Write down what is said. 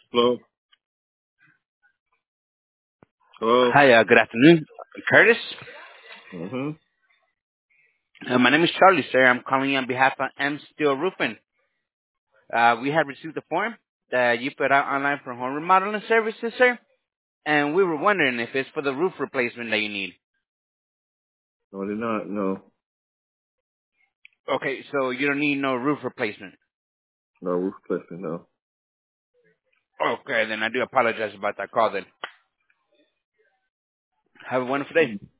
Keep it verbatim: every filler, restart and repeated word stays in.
Hello? Hello? Hi, uh, good afternoon. Curtis? Mm-hmm. Uh, my name is Charlie, sir. I'm calling you on behalf of M Steel Roofing. Uh, we had received a form that you put out online for home remodeling services, sir, and we were wondering if it's for the roof replacement that you need. No, they're not. No. Okay, so you don't need no roof replacement. No, roof replacement, no. Okay, then I do apologize about that call then. Have a wonderful day.